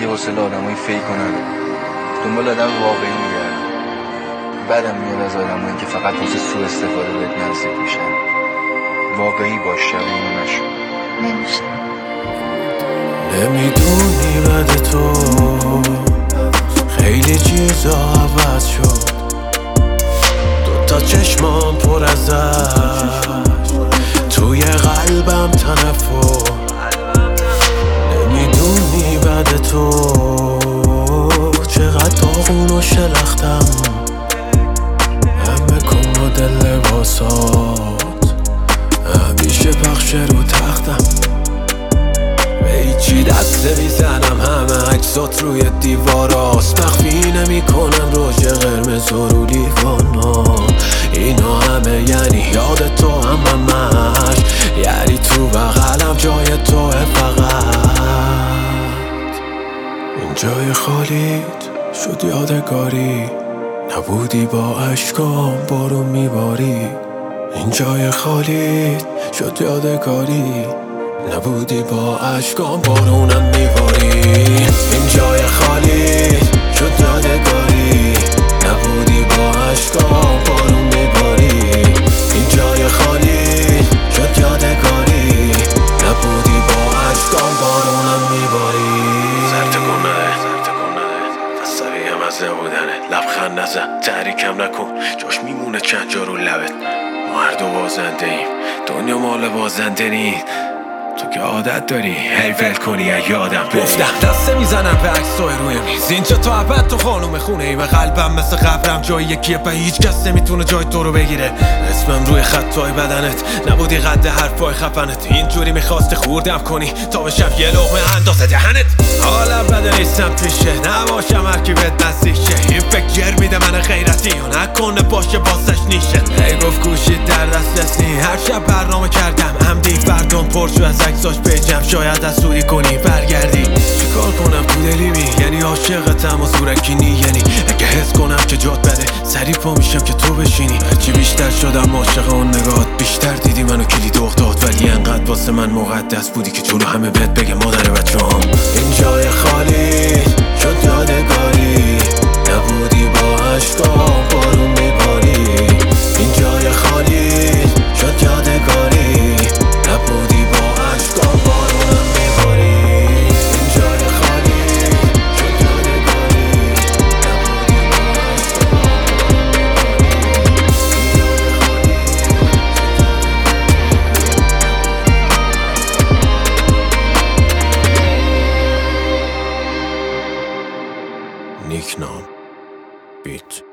دیگه حوصله آدمای فیک رو ندارم. دنبال آدم واقعی میگردم. بعدم میاد از آدمایی که فقط واسه سوء استفاده بهت نزدیک میشن. واقعی باش، شبیه نشو. نمیشه. نمیدونی بعد تو خیلی چیزا عوض شد. دوتا چشمام پر از اشک، توی قلبم تنفر. نمیدونی بعد تو چقدر داغون و شلختم. همه کمد لباسات همیشه پخش رو تختم. به هیچی دست میزنم، همه عکسات روی دیواراست. مخفی نمی کنم رژ قرمز رو لیوانا. اینا همه یعنی یاد تو، همش یعنی تو بغلم جای توه. فقط این جای خالیت شد یادگاری، نبودی با اشکام بارون میباری. این جای خالیت شد یادگاری، نبودی با اشکام بارونم میباری. این جای خالی شد یادگاری، نبودی با اشکام بارون میباری. این جای خالی شد یادگاری، نبودی با اشکام بارونم میباری. سرتکونه دستوی هم از نبودنه، لبخند نزن تحریکم نکن، جاش میمونه چند جا رو لبت. ما هر دو بازنده ایم، دنیا مال بازنده نیست. تو که عادت داری هی ول کنی یادم گفتم. دسته میزنم به عکسای روی میز، اینجا تا ابد تو خانوم خونه ای. به قلبم مثل قبرم جای یکیه و هیچ کس نمیتونه جای تو رو بگیره. اسمم روی خطای بدنت، نبودی قد حرفای خفنت. اینجوری میخواستی خوردم کنی تا بشم یه لقمه اندازه دهنت. حالا بده نیستم پیشه، نباشم هرکی بهت نزدیشه. این فکر جر میده من غیرتی و نکنه باشه باسش نیشه. هی گفت گوشید در دست نی، هر شب برنامه کردم عمدی فردام پرشو از عکساش بجم. شاید از سوری کنی برگردی، چیکار کنم تو دلی بی یعنی عاشقتم و زورکی یعنی اگه حس کنم که جات بده سری پا میشم که تو بشینی. هرچی بیشتر شدم عاشق اون نگات، بیشتر دیدی منو کلید داد. ولی انقدر واسه من مقدس بودی که جلو همه بهت بگم مادر بچه‌ام. این جای خالی شد یادگاری، نبودی با اشکام بارون میباری. این جای خالی شد یادگاری، نبودی با اشکام بارونم میباری. این جای خالی شد یادگاری، نبودی با اشکام. نیکنام بیت